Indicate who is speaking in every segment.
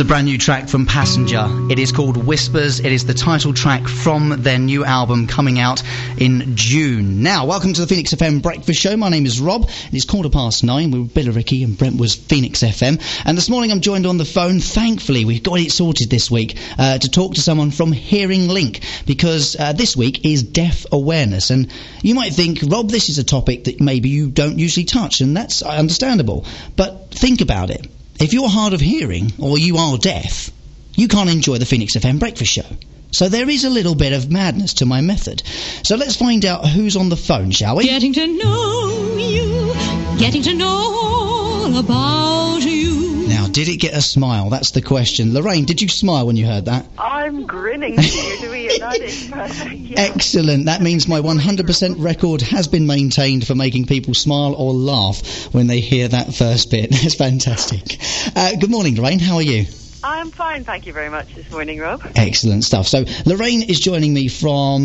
Speaker 1: a brand new track from Passenger. It is called Whispers. It is the title track from their new album coming out in June. Now, welcome to the Phoenix FM Breakfast Show. My name is Rob. It is 9:15. We're with Billericay and Brentwood's Phoenix FM. And this morning I'm joined on the phone. Thankfully, we've got it sorted this week to talk to someone from Hearing Link, because this week is Deaf Awareness. And you might think, Rob, this is a topic that maybe you don't usually touch, and that's understandable. But think about it. If you're hard of hearing, or you are deaf, you can't enjoy the Phoenix FM Breakfast Show. So there is a little bit of madness to my method. So let's find out who's on the phone, shall we?
Speaker 2: Getting to know you, getting to know all about you.
Speaker 1: Now, did it get a smile? That's the question. Lorraine, did you smile when you heard that?
Speaker 3: I'm grinning to you to hear that. Is perfect. Yeah.
Speaker 1: Excellent. That means my 100% record has been maintained for making people smile or laugh when they hear that first bit. That's fantastic. Good morning, Lorraine. How are you?
Speaker 3: I'm fine, thank you very much this morning, Rob.
Speaker 1: Excellent stuff. So Lorraine is joining me from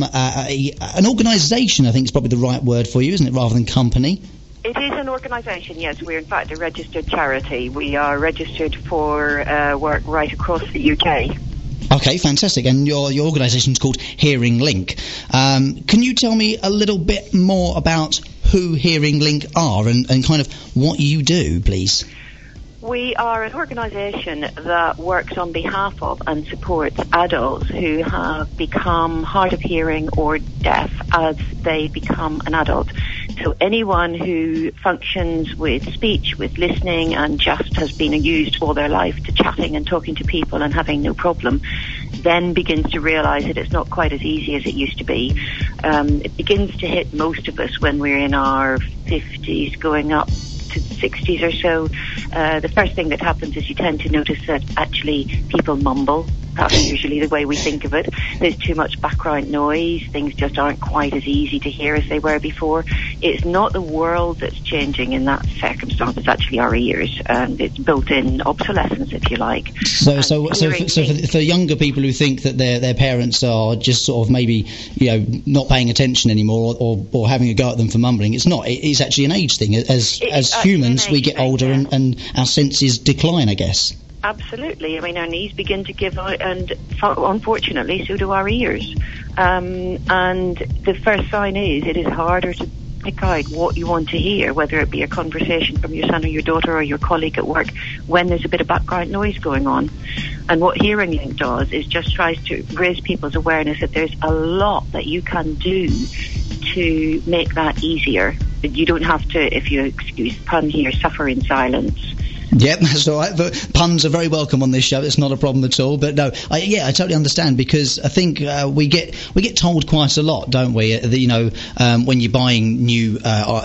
Speaker 1: an organisation, I think is probably the right word for you, isn't it, rather than company?
Speaker 3: It is an organisation, yes. We're in fact a registered charity. We are registered for work right across the UK.
Speaker 1: Okay, fantastic. And your organisation's called Hearing Link. Can you tell me a little bit more about who Hearing Link are and kind of what you do, please?
Speaker 3: We are an organisation that works on behalf of and supports adults who have become hard of hearing or deaf as they become an adult. So anyone who functions with speech, with listening, and just has been used all their life to chatting and talking to people and having no problem, then begins to realise that it's not quite as easy as it used to be. It begins to hit most of us when we're in our 50s going up to 60s or so. The first thing that happens is you tend to notice that actually people mumble. That's usually the way we think of it. There's too much background noise. Things just aren't quite as easy to hear as they were before. It's not the world that's changing in that circumstance. It's actually our ears, and it's built-in obsolescence, if you like.
Speaker 1: So for younger people who think that their parents are just sort of maybe not paying attention anymore or having a go at them for mumbling, it's not. It's actually an age thing. As humans, we get older and our senses decline, I guess.
Speaker 3: Absolutely. I mean, our knees begin to give out, and unfortunately, so do our ears. And the first sign is it is harder to pick out what you want to hear, whether it be a conversation from your son or your daughter or your colleague at work, when there's a bit of background noise going on. And what Hearing Link does is just tries to raise people's awareness that there's a lot that you can do to make that easier. You don't have to, if you excuse the pun here, suffer in silence.
Speaker 1: Yep, that's all right. But puns are very welcome on this show. It's not a problem at all. But no, I totally understand, because I think we get told quite a lot, don't we? That, when you're buying new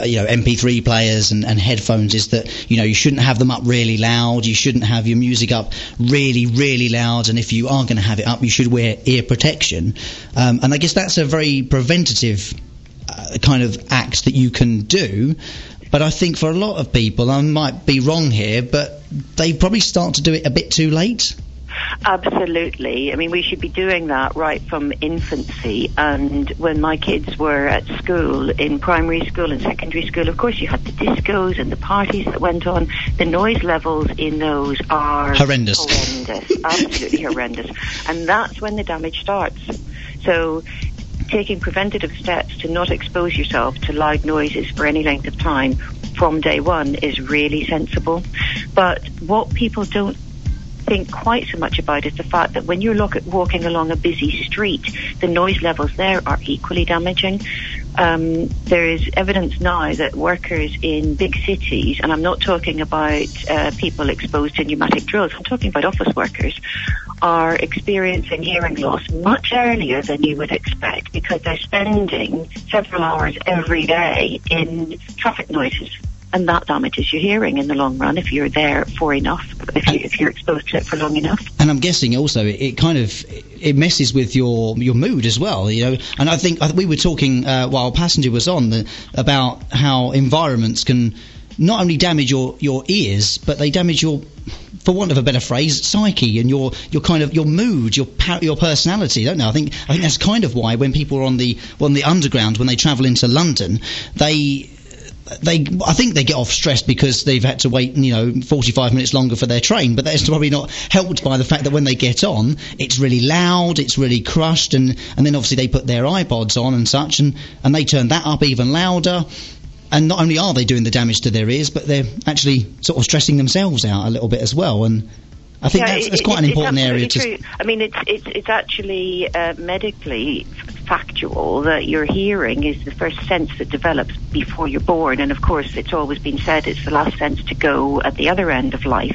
Speaker 1: MP3 players and headphones, is that you shouldn't have them up really loud. You shouldn't have your music up really, really loud. And if you are going to have it up, you should wear ear protection. And I guess that's a very preventative kind of act that you can do. But I think for a lot of people, I might be wrong here, but they probably start to do it a bit too late.
Speaker 3: Absolutely. I mean, we should be doing that right from infancy. And when my kids were at school, in primary school and secondary school, of course, you had the discos and the parties that went on. The noise levels in those are
Speaker 1: horrendous.
Speaker 3: Absolutely horrendous. And that's when the damage starts. So taking preventative steps to not expose yourself to loud noises for any length of time from day one is really sensible. But what people don't think quite so much about is the fact that when you're walking along a busy street, the noise levels there are equally damaging. There is evidence now that workers in big cities, and I'm not talking about people exposed to pneumatic drills, I'm talking about office workers, are experiencing hearing loss much earlier than you would expect, because they're spending several hours every day in traffic noises. And that damages your hearing in the long run if you're there for enough, if you're exposed to it for long enough.
Speaker 1: And I'm guessing also it messes with your mood as well, And I think we were talking while Passenger was on about how environments can not only damage your ears, but they damage your, for want of a better phrase, psyche and your kind of your mood, your personality, don't they? I think that's kind of why when people are on the underground, when they travel into London, I think they get off stressed because they've had to wait, 45 minutes longer for their train, but that's probably not helped by the fact that when they get on, it's really loud, it's really crushed, and then obviously they put their iPods on and such, and they turn that up even louder. And not only are they doing the damage to their ears, but they're actually sort of stressing themselves out a little bit as well. And I think that's quite an important area to.
Speaker 3: True. I mean, it's actually medically factual that your hearing is the first sense that develops before you're born, and of course, it's always been said it's the last sense to go at the other end of life.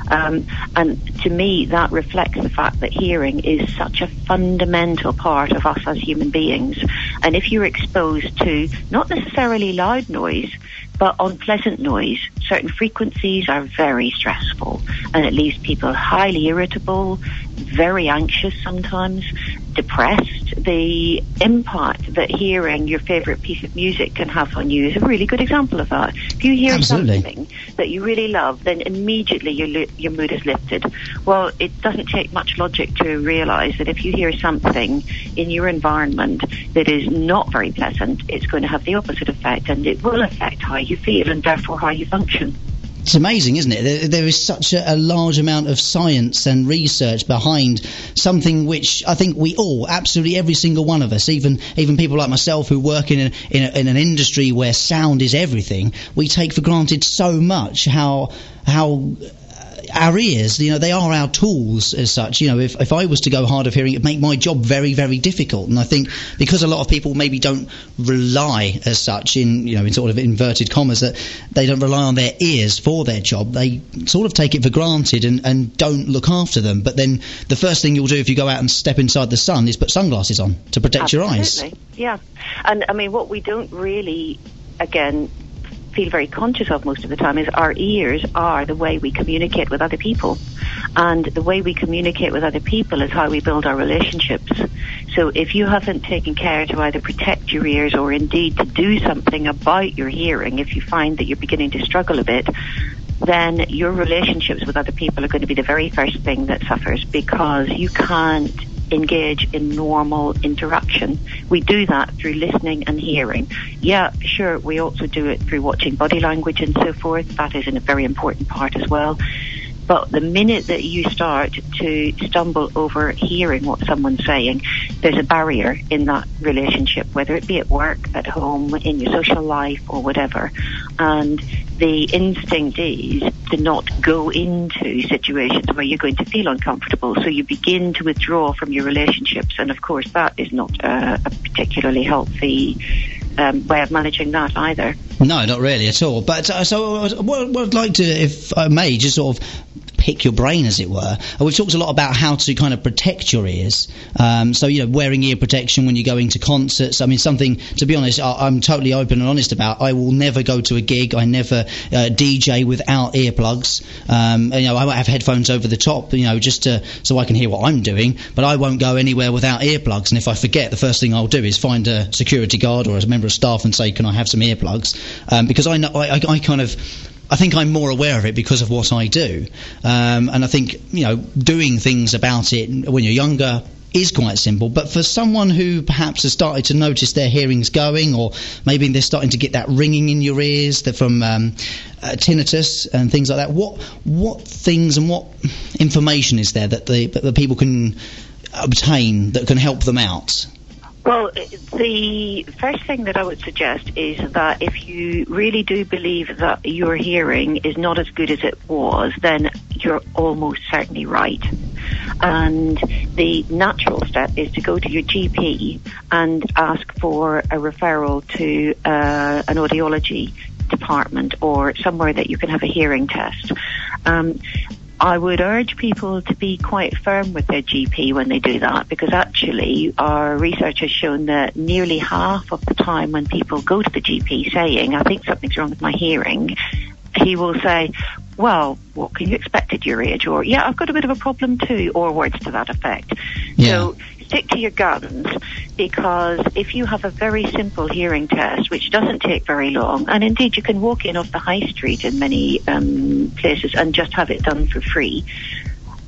Speaker 3: And to me, that reflects the fact that hearing is such a fundamental part of us as human beings. And if you're exposed to not necessarily loud noise, but unpleasant noise, certain frequencies are very stressful, and it leaves people highly irritable, very anxious sometimes, depressed. The impact that hearing your favourite piece of music can have on you is a really good example of that. If you hear something that you really love, then immediately your mood is lifted. Well, it doesn't take much logic to realise that if you hear something in your environment that is not very pleasant, it's going to have the opposite effect, and it will affect how you feel and therefore how you function.
Speaker 1: It's amazing, isn't it? There is such a large amount of science and research behind something which I think we all, absolutely every single one of us, even people like myself who work in an industry where sound is everything, we take for granted so much how our ears, they are our tools as such. If I was to go hard of hearing, it'd make my job very, very difficult. And I think because a lot of people maybe don't rely as such in sort of inverted commas, that they don't rely on their ears for their job, they sort of take it for granted and don't look after them. But then the first thing you'll do if you go out and step inside the sun is put sunglasses on to protect your eyes.
Speaker 3: Yeah. And I mean, what we don't really, again, feel very conscious of most of the time is our ears are the way we communicate with other people, and the way we communicate with other people is how we build our relationships. So if you haven't taken care to either protect your ears or indeed to do something about your hearing, if you find that you're beginning to struggle a bit, then your relationships with other people are going to be the very first thing that suffers, because you can't engage in normal interaction. We do that through listening and hearing. Yeah, sure, we also do it through watching body language and so forth. That is a very important part as well. But the minute that you start to stumble over hearing what someone's saying, there's a barrier in that relationship, whether it be at work, at home, in your social life or whatever. And the instinct is to not go into situations where you're going to feel uncomfortable. So you begin to withdraw from your relationships. And of course, that is not a particularly healthy way of managing that either.
Speaker 1: No, not really at all. But so what I'd like to, if I may, just sort of pick your brain, as it were. We've talked a lot about how to kind of protect your ears. So, wearing ear protection when you go into concerts. I mean, something, to be honest, I'm totally open and honest about. I will never go to a gig. I never DJ without earplugs. I might have headphones over the top, just so I can hear what I'm doing. But I won't go anywhere without earplugs. And if I forget, the first thing I'll do is find a security guard or a member of staff and say, "Can I have some earplugs?" Because I know I think I'm more aware of it because of what I do. And I think, doing things about it when you're younger is quite simple. But for someone who perhaps has started to notice their hearing's going, or maybe they're starting to get that ringing in your ears from tinnitus and things like that, what things and what information is there that the people can obtain that can help them out?
Speaker 3: Well, the first thing that I would suggest is that if you really do believe that your hearing is not as good as it was, then you're almost certainly right. And the natural step is to go to your GP and ask for a referral to an audiology department or somewhere that you can have a hearing test. I would urge people to be quite firm with their GP when they do that, because actually our research has shown that nearly half of the time when people go to the GP saying, "I think something's wrong with my hearing," he will say, "Well, what can you expect at your age?" Or, "Yeah, I've got a bit of a problem too," or words to that effect. Yeah. So stick to your guns, because if you have a very simple hearing test, which doesn't take very long, and indeed you can walk in off the high street in many places and just have it done for free,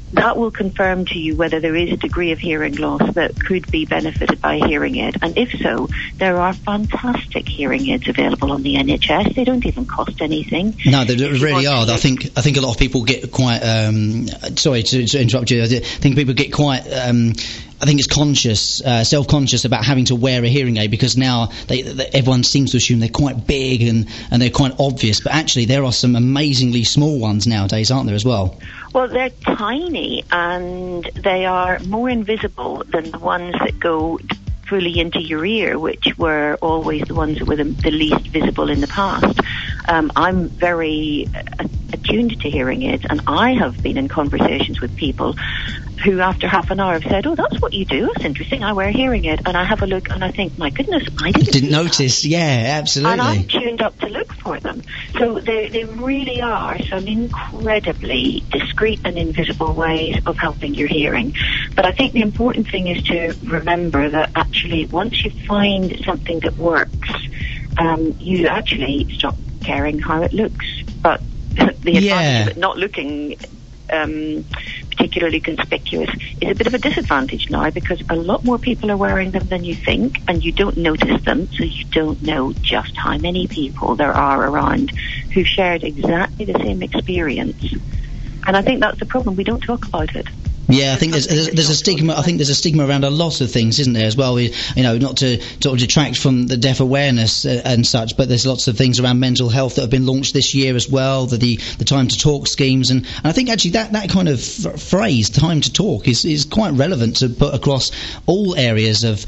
Speaker 3: that will confirm to you whether there is a degree of hearing loss that could be benefited by a hearing aid. And if so, there are fantastic hearing aids available on the NHS. They don't even cost anything.
Speaker 1: No, they really are. I think a lot of people get quite. Sorry to interrupt you. I think people get quite. I think it's self-conscious about having to wear a hearing aid, because now everyone seems to assume they're quite big and they're quite obvious. But actually, there are some amazingly small ones nowadays, aren't there, as well?
Speaker 3: Well, they're tiny and they are more invisible than the ones that go fully into your ear, which were always the ones that were the least visible in the past. I'm very attuned to hearing aids, and I have been in conversations with people who after half an hour have said, "Oh, that's what you do. That's interesting. I wear a hearing aid." And I have a look and I think, my goodness, I didn't notice.
Speaker 1: That. Yeah, absolutely.
Speaker 3: And I'm tuned up to look for them. So they really are some incredibly discreet and invisible ways of helping your hearing. But I think the important thing is to remember that actually once you find something that works, you actually stop caring how it looks. But the advantage of it not looking particularly conspicuous is a bit of a disadvantage now, because a lot more people are wearing them than you think, and you don't notice them, so you don't know just how many people there are around who've shared exactly the same experience. And I think that's the problem. We don't talk about it.
Speaker 1: Yeah, I think there's a stigma. I think there's a stigma around a lot of things, isn't there, as well? Not to sort of detract from the deaf awareness and such, but there's lots of things around mental health that have been launched this year as well. The Time to Talk schemes, and I think actually that kind of phrase, "time to talk," is quite relevant to put across all areas of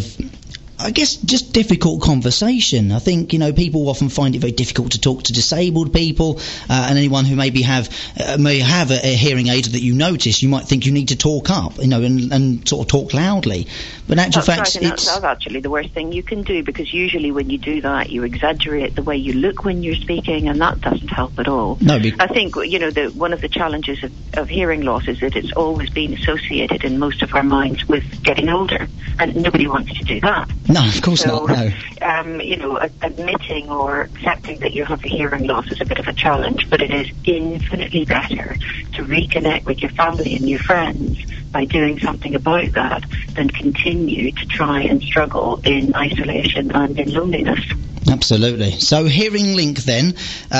Speaker 1: I guess just difficult conversation. I think people often find it very difficult to talk to disabled people, and anyone who may have a hearing aid that you notice, you might think you need to talk up, and sort of talk loudly. But in actual fact,
Speaker 3: that's actually the worst thing you can do, because usually when you do that, you exaggerate the way you look when you're speaking, and that doesn't help at all.
Speaker 1: No,
Speaker 3: I think one of the challenges of hearing loss is that it's always been associated in most of our minds with getting older, and nobody wants to do that.
Speaker 1: No, of course not. No.
Speaker 3: Admitting or accepting that you have a hearing loss is a bit of a challenge, but it is infinitely better to reconnect with your family and your friends by doing something about that than continue to try and struggle in isolation and in loneliness.
Speaker 1: Absolutely. So Hearing Link then,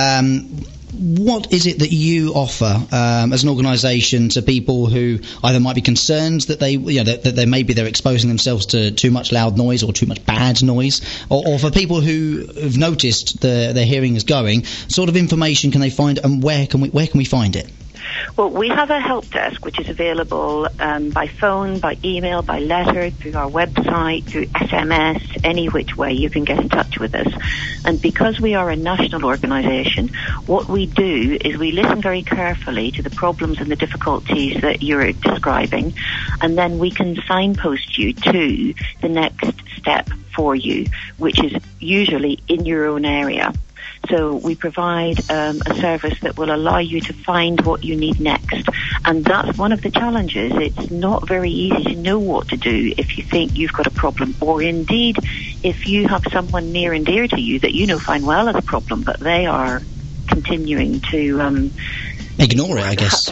Speaker 1: what is it that you offer as an organisation to people who either might be concerned that they're exposing themselves to too much loud noise or too much bad noise, or for people who have noticed their hearing is going? Sort of information can they find, and where can we find it?
Speaker 3: Well, we have a help desk which is available by phone, by email, by letter, through our website, through SMS, any which way you can get in touch with us. And because we are a national organisation, what we do is we listen very carefully to the problems and the difficulties that you're describing, and then we can signpost you to the next step for you, which is usually in your own area. So we provide a service that will allow you to find what you need next. And that's one of the challenges. It's not very easy to know what to do if you think you've got a problem, or indeed if you have someone near and dear to you that you know fine well as a problem, but they are continuing to
Speaker 1: ignore it, I guess.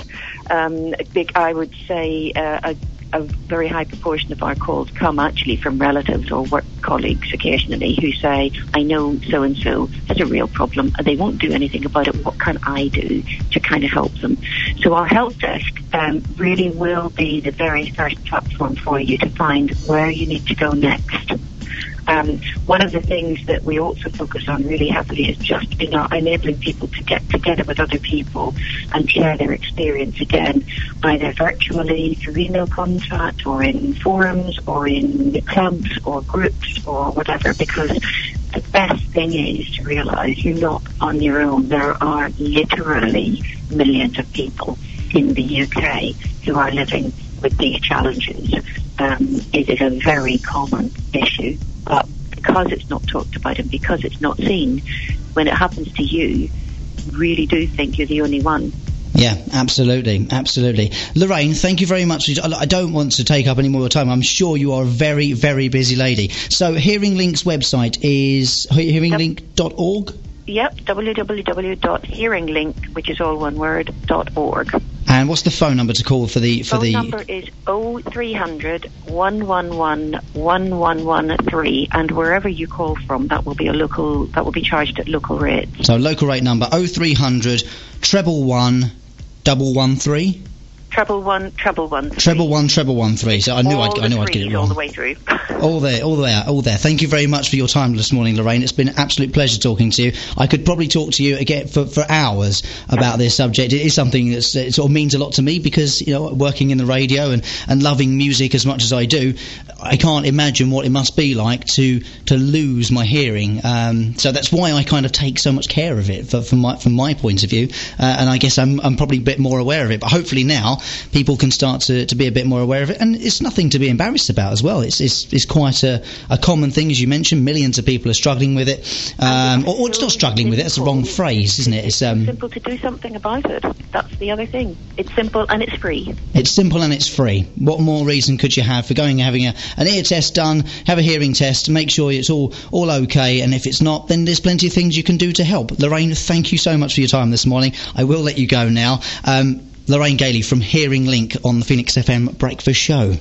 Speaker 3: I would say a very high proportion of our calls come actually from relatives or work colleagues occasionally who say, "I know so-and-so has a real problem, and they won't do anything about it. What can I do to kind of help them?" So our help desk really will be the very first platform for you to find where you need to go next. One of the things that we also focus on really heavily is just enabling people to get together with other people and share their experience again, either virtually through email contact or in forums or in clubs or groups or whatever, because the best thing is to realise you're not on your own. There are literally millions of people in the UK who are living with these challenges. It is a very common issue, but because it's not talked about and because it's not seen, when it happens to you, you really do think you're the only one.
Speaker 1: Yeah, absolutely. Lorraine, thank you very much. I don't want to take up any more time. I'm sure you are a very, very busy lady. So Hearing Link's website is hearinglink.org?
Speaker 3: Yep, www.hearinglink, which is all one word, .org.
Speaker 1: And what's the phone number to call for the...
Speaker 3: Phone number is 0300 111 1113, and wherever you call from, that will be charged at local rates.
Speaker 1: So local rate number 0300 111 113.
Speaker 3: Treble one, 113.
Speaker 1: Treble 113. So I knew I'd get it wrong.
Speaker 3: All the way through.
Speaker 1: all there. Thank you very much for your time this morning, Lorraine. It's been an absolute pleasure talking to you. I could probably talk to you again for hours about this subject. It is something that sort of means a lot to me because, you know, working in the radio and loving music as much as I do, I can't imagine what it must be like to lose my hearing. So that's why I kind of take so much care of it from my point of view. And I guess I'm probably a bit more aware of it. But hopefully now people can start to be a bit more aware of it, and it's nothing to be embarrassed about as well. It's quite a common thing, as you mentioned. Millions of people are struggling with it, or it's not struggling with it. That's the wrong phrase, isn't it? It's
Speaker 3: simple to do something about it. That's the other thing. It's simple and it's free.
Speaker 1: It's simple and it's free. What more reason could you have for going and having an ear test done, have a hearing test, make sure it's all okay, and if it's not, then there's plenty of things you can do to help. Lorraine, thank you so much for your time this morning. I will let you go now. Lorraine Gailey from Hearing Link on the Phoenix FM Breakfast Show.